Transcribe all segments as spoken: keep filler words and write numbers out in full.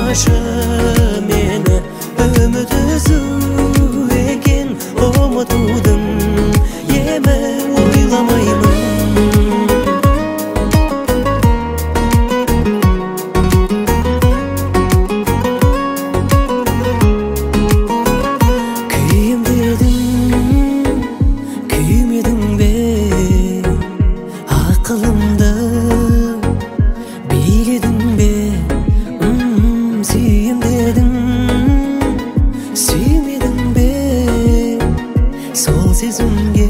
Oylamaşı meni Ümit üzü eкен Umutudum Yeme oylamayman Kıyım dedim Kıymedim be Akılımda Biledim be hmm, Suyum dedim Suymedim be Sol sezimge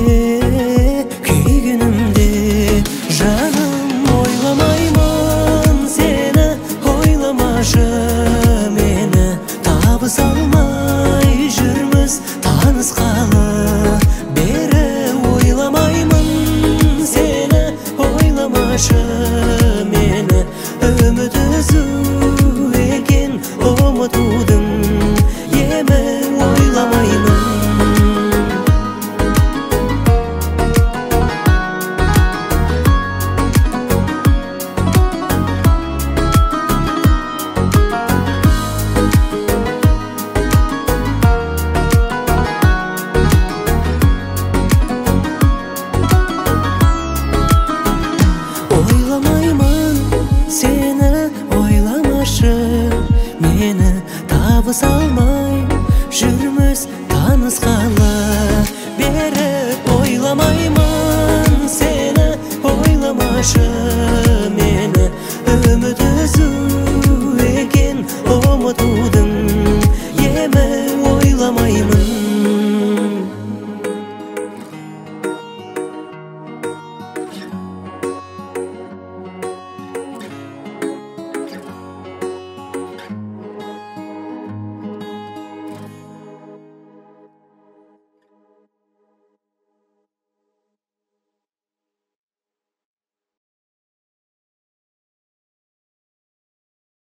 Kuygunimde Canım oylamayman seni Oylamaşı meni Tabı salmay жүрміз танысқалы бері ойламаймын сені ойламашы мені үміт үзу екен ұмытудың емі ойламаймын Ойламаймын сені ойламашы мені табыс алмай жүрміз танысқалы бері ойламаймын сені ойламашы мені үміт үзу